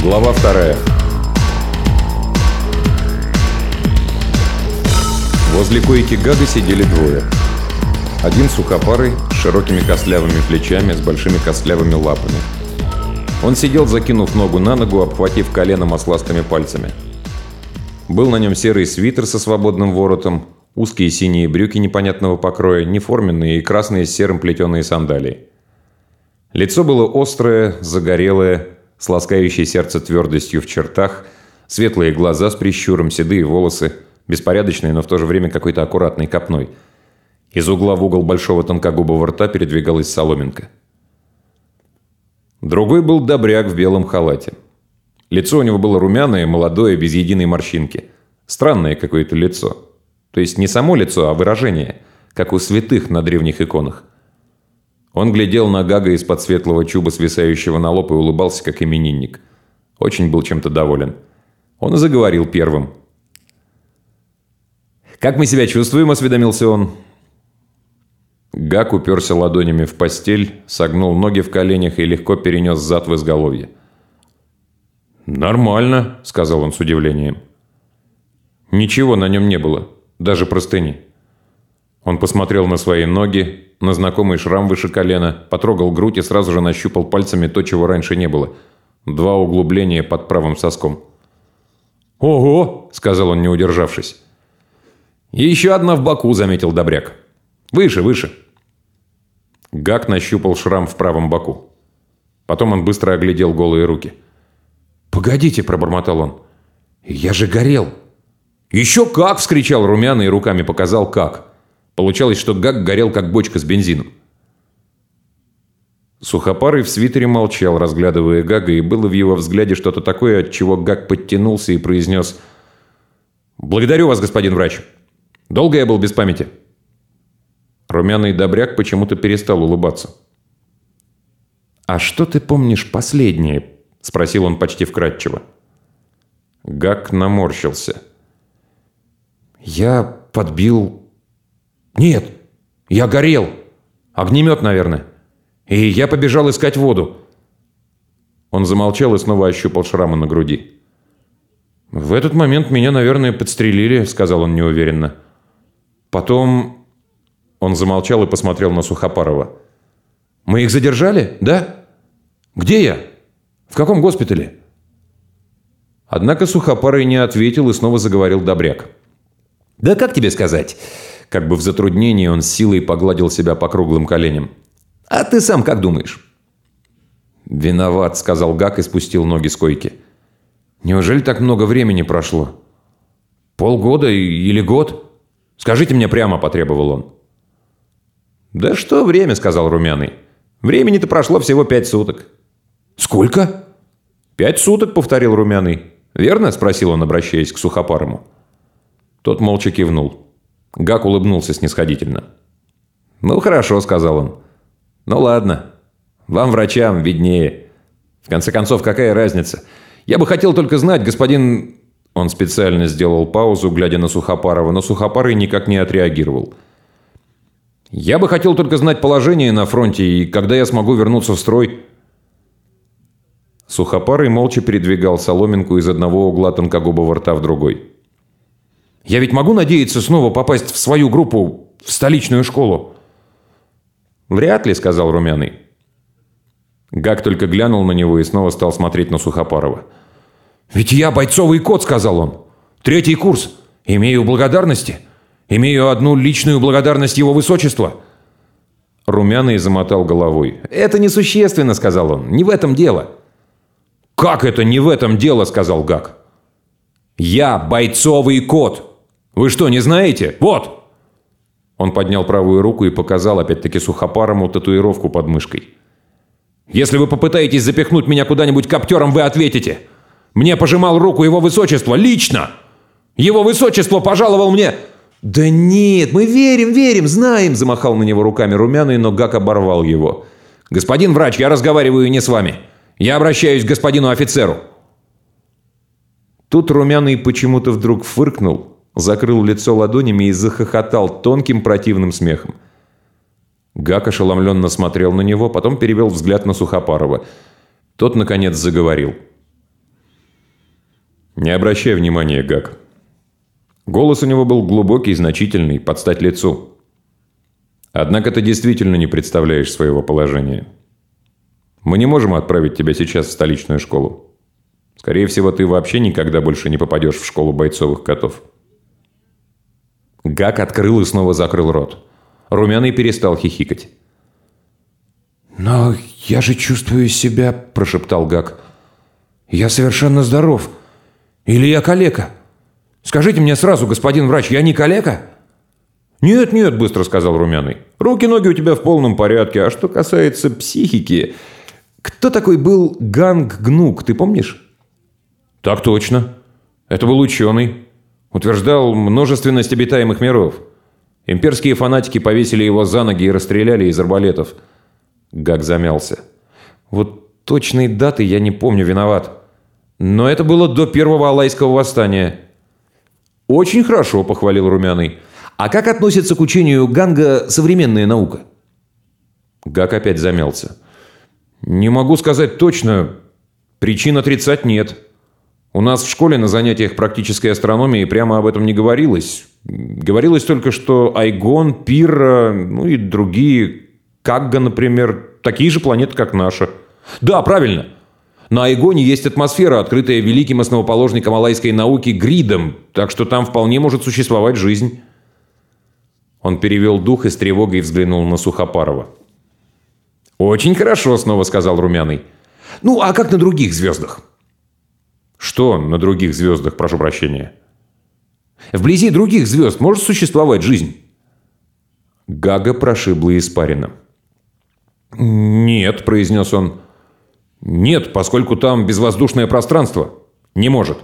Глава 2. Возле койки Гага сидели двое. Один сухопарый, с широкими костлявыми плечами, с большими костлявыми лапами. Он сидел, закинув ногу на ногу, обхватив колено масластыми пальцами. Был на нем серый свитер со свободным воротом, узкие синие брюки непонятного покроя, неформенные и красные с серым плетеные сандалии. Лицо было острое, загорелое, с ласкающей сердце твердостью в чертах, светлые глаза с прищуром, седые волосы, беспорядочные, но в то же время какой-то аккуратной копной. Из угла в угол большого тонкогубого рта передвигалась соломинка. Другой был добряк в белом халате. Лицо у него было румяное, молодое, без единой морщинки. Странное какое-то лицо. То есть не само лицо, а выражение, как у святых на древних иконах. Он глядел на Гага из-под светлого чуба, свисающего на лоб, и улыбался, как именинник. Очень был чем-то доволен. Он и заговорил первым. «Как мы себя чувствуем?» – осведомился он. Гаг уперся ладонями в постель, согнул ноги в коленях и легко перенес зад в изголовье. «Нормально», – сказал он с удивлением. Ничего на нем не было, даже простыни. Он посмотрел на свои ноги, на знакомый шрам выше колена, потрогал грудь и сразу же нащупал пальцами то, чего раньше не было. 2 углубления под правым соском. «Ого!» – сказал он, не удержавшись. «И еще одна в боку», – заметил добряк. «Выше, выше». Гаг нащупал шрам в правом боку. Потом он быстро оглядел голые руки. «Погодите», – пробормотал он. «Я же горел». «Еще как!» – вскричал румяный и руками показал как. Получалось, что Гаг горел, как бочка с бензином. Сухопарый в свитере молчал, разглядывая Гага, и было в его взгляде что-то такое, от чего Гаг подтянулся и произнес: «Благодарю вас, господин врач. Долго я был без памяти?» Румяный добряк почему-то перестал улыбаться. «А что ты помнишь последнее?» – спросил он почти вкратчиво. Гаг наморщился. «Я подбил... Нет, я горел. Огнемет, наверное. И я побежал искать воду». Он замолчал и снова ощупал шрамы на груди. «В этот момент меня, наверное, подстрелили», – сказал он неуверенно. «Потом...» Он замолчал и посмотрел на Сухопарова. «Мы их задержали, да? Где я? В каком госпитале?» Однако Сухопарый не ответил и снова заговорил добряк. «Да как тебе сказать?» Как бы в затруднении он с силой погладил себя по круглым коленям. «А ты сам как думаешь?» «Виноват», — сказал Гаг и спустил ноги с койки. «Неужели так много времени прошло? Полгода или год? Скажите мне прямо», — потребовал он. «Да что время», — сказал румяный. «Времени-то прошло всего 5 суток». «Сколько?» «5 суток», — повторил румяный. «Верно?» — спросил он, обращаясь к Сухопарому. Тот молча кивнул. Гаг улыбнулся снисходительно. «Ну, хорошо», — сказал он. «Ну, ладно. Вам, врачам, виднее. В конце концов, какая разница? Я бы хотел только знать, господин...» Он специально сделал паузу, глядя на Сухопарова, но Сухопарый никак не отреагировал. «Я бы хотел только знать положение на фронте и когда я смогу вернуться в строй». Сухопарый молча передвигал соломинку из одного угла тонкогубого рта в другой. «Я ведь могу надеяться снова попасть в свою группу, в столичную школу?» «Вряд ли», — сказал румяный. Гаг только глянул на него и снова стал смотреть на Сухопарова. «Ведь я бойцовый кот», — сказал он. «3-й курс. Имею благодарности. Имею одну личную благодарность его высочества». Румяный замотал головой. «Это несущественно», — сказал он. «Не в этом дело». «Как это не в этом дело?» — сказал Гаг. «Я бойцовый кот. Вы что, не знаете? Вот!» Он поднял правую руку и показал опять-таки Сухопарому татуировку под мышкой. «Если вы попытаетесь запихнуть меня куда-нибудь коптером, вы ответите. Мне пожимал руку его высочество лично. Его высочество пожаловал мне...» «Да нет, мы верим, знаем!» — замахал на него руками румяный, но Гаг оборвал его. «Господин врач, я разговариваю не с вами. Я обращаюсь к господину офицеру». Тут румяный почему-то вдруг фыркнул, закрыл лицо ладонями и захохотал тонким противным смехом. Гаг ошеломленно смотрел на него, потом перевел взгляд на Сухопарова. Тот, наконец, заговорил. Не обращай внимания, Гак. Голос у него был глубокий, значительный, под стать лицу. Однако ты действительно не представляешь своего положения. Мы не можем отправить тебя сейчас в столичную школу. Скорее всего, ты вообще никогда больше не попадешь в школу бойцовых котов. Гак открыл и снова закрыл рот. Румяный перестал хихикать. «Но я же чувствую себя...» – прошептал Гак. «Я совершенно здоров. Или я калека? Скажите мне сразу, господин врач, я не калека?» «Нет, нет», – быстро сказал Румяный. «Руки-ноги у тебя в полном порядке. А что касается психики... Кто такой был Ганг Гнук, ты помнишь?» «Так точно. Это был ученый. Утверждал множественность обитаемых миров. Имперские фанатики повесили его за ноги и расстреляли из арбалетов». Гак замялся. «Вот точной даты я не помню, виноват. Но это было до первого Алайского восстания». «Очень хорошо», – похвалил Румяный. «А как относится к учению Ганга современная наука?» Гак опять замялся. «Не могу сказать точно. Причин отрицать нет. У нас в школе на занятиях практической астрономии прямо об этом не говорилось. Говорилось только, что Айгон, Пирра, ну и другие, Кагга, например, такие же планеты, как наша». «Да, правильно. На Айгоне есть атмосфера, открытая великим основоположником алайской науки Гридом, так что там вполне может существовать жизнь». Он перевел дух и с тревогой взглянул на Сухопарова. «Очень хорошо», — снова сказал Румяный. «Ну, а как на других звездах?» «Что на других звездах, прошу прощения?» «Вблизи других звезд может существовать жизнь?» Гага прошибла испарина. «Нет», — произнес он. «Нет, поскольку там безвоздушное пространство. Не может».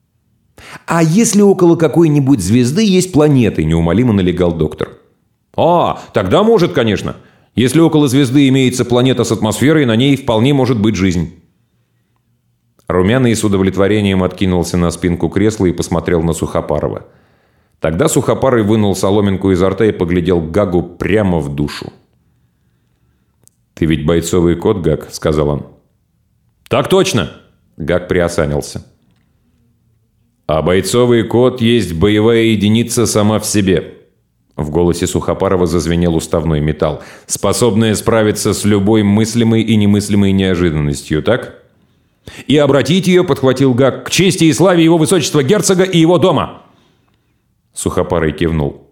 «А если около какой-нибудь звезды есть планеты?» – неумолимо налегал доктор. Тогда может, конечно. Если около звезды имеется планета с атмосферой, на ней вполне может быть жизнь». Румяный с удовлетворением откинулся на спинку кресла и посмотрел на Сухопарова. Тогда Сухопарый вынул соломинку изо рта и поглядел Гагу прямо в душу. «Ты ведь бойцовый кот, Гаг», – сказал он. «Так точно!» – Гаг приосанился. «А бойцовый кот есть боевая единица сама в себе». В голосе Сухопарова зазвенел уставной металл. «Способная справиться с любой мыслимой и немыслимой неожиданностью, так?» «И обратить ее, — подхватил Гак, — к чести и славе его высочества герцога и его дома!» Сухопарый кивнул.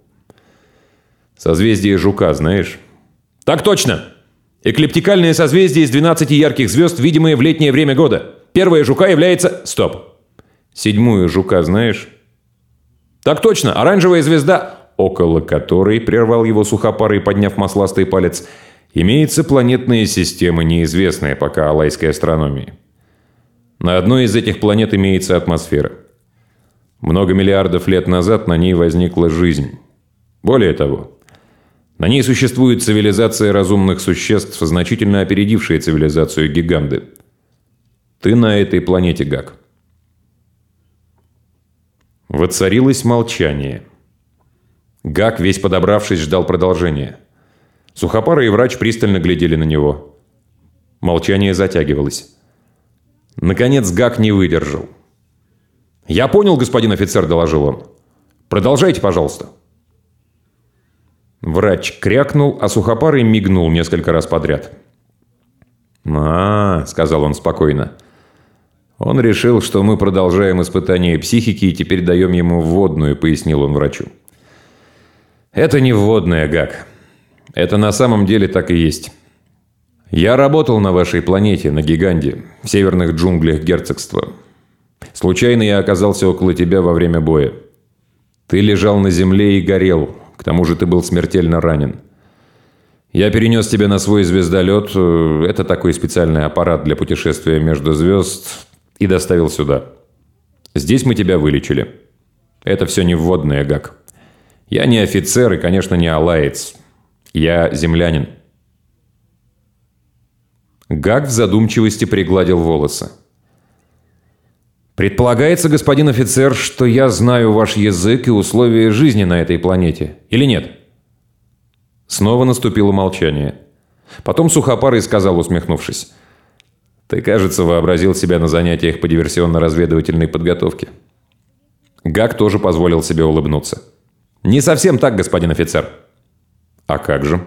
«Созвездие Жука знаешь?» «Так точно! Эклиптикальное созвездие из 12 ярких звезд, видимое в летнее время года. Первая Жука является...» «Стоп! Седьмую Жука знаешь?» «Так точно! Оранжевая звезда, около которой, — прервал его Сухопарый, подняв масластый палец, — имеется планетная система, неизвестная пока алайской астрономии. На одной из этих планет имеется атмосфера. Много миллиардов лет назад на ней возникла жизнь. Более того, на ней существует цивилизация разумных существ, значительно опередившая цивилизацию Гиганды. Ты на этой планете, Гак». Воцарилось молчание. Гак, весь подобравшись, ждал продолжения. Сухопарый и врач пристально глядели на него. Молчание затягивалось. Наконец Гак не выдержал. «Я понял, господин офицер», — доложил он. «Продолжайте, пожалуйста». Врач крякнул, а Сухопарый мигнул несколько раз подряд. Сказал он спокойно. «Он решил, что мы продолжаем испытание психики и теперь даем ему вводную», — пояснил он врачу. «Это не вводная, Гак. Это на самом деле так и есть. Я работал на вашей планете, на Гиганде, в северных джунглях герцогства. Случайно я оказался около тебя во время боя. Ты лежал на земле и горел, к тому же ты был смертельно ранен. Я перенес тебя на свой звездолет, это такой специальный аппарат для путешествия между звезд, и доставил сюда. Здесь мы тебя вылечили. Это все не вводное, Гак. Я не офицер и, конечно, не алаец. Я землянин». Гак в задумчивости пригладил волосы. «Предполагается, господин офицер, что я знаю ваш язык и условия жизни на этой планете. Или нет?» Снова наступило молчание. Потом Сухопарый сказал, усмехнувшись. Ты, кажется, вообразил себя на занятиях по диверсионно-разведывательной подготовке. Гак тоже позволил себе улыбнуться. Не совсем так, господин офицер. А как же?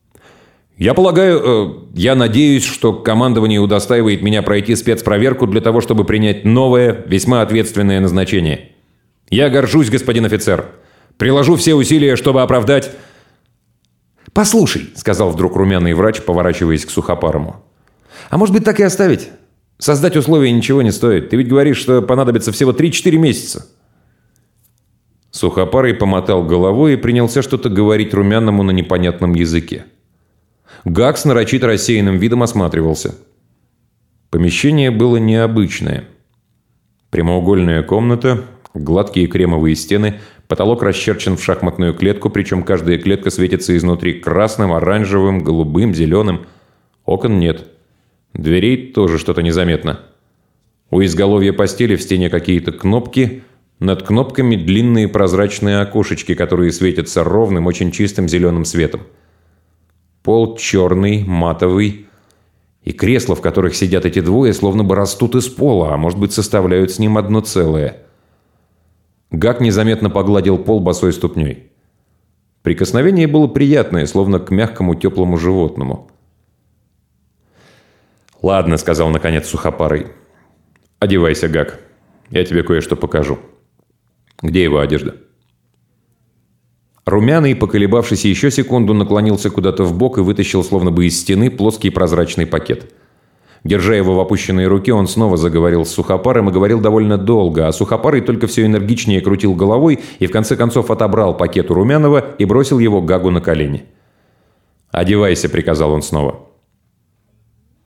Я надеюсь, что командование удостаивает меня пройти спецпроверку для того, чтобы принять новое, весьма ответственное назначение. Я горжусь, господин офицер. Приложу все усилия, чтобы оправдать... «Послушай», — сказал вдруг румяный врач, поворачиваясь к Сухопарому. «А может быть, так и оставить? Создать условия ничего не стоит. Ты ведь говоришь, что понадобится всего 3-4 месяца». Сухопарый помотал головой и принялся что-то говорить румяному на непонятном языке. Гак с нарочито рассеянным видом осматривался. Помещение было необычное. Прямоугольная комната, гладкие кремовые стены, потолок расчерчен в шахматную клетку, причем каждая клетка светится изнутри красным, оранжевым, голубым, зеленым. Окон нет. Дверей тоже что-то незаметно. У изголовья постели в стене какие-то кнопки. Над кнопками длинные прозрачные окошечки, которые светятся ровным, очень чистым зеленым светом. Пол черный, матовый. И кресла, в которых сидят эти двое, словно бы растут из пола, а может быть, составляют с ним одно целое. Гак незаметно погладил пол босой ступней. Прикосновение было приятное, словно к мягкому теплому животному. «Ладно», — сказал наконец Сухопарый. «Одевайся, Гак. Я тебе кое-что покажу. Где его одежда?» Румяный, поколебавшись еще секунду, наклонился куда-то вбок и вытащил, словно бы из стены, плоский прозрачный пакет. Держа его в опущенной руке, он снова заговорил с Сухопарым и говорил довольно долго, а Сухопарый только все энергичнее крутил головой и в конце концов отобрал пакет у Румяного и бросил его Гагу на колени. «Одевайся», — приказал он снова.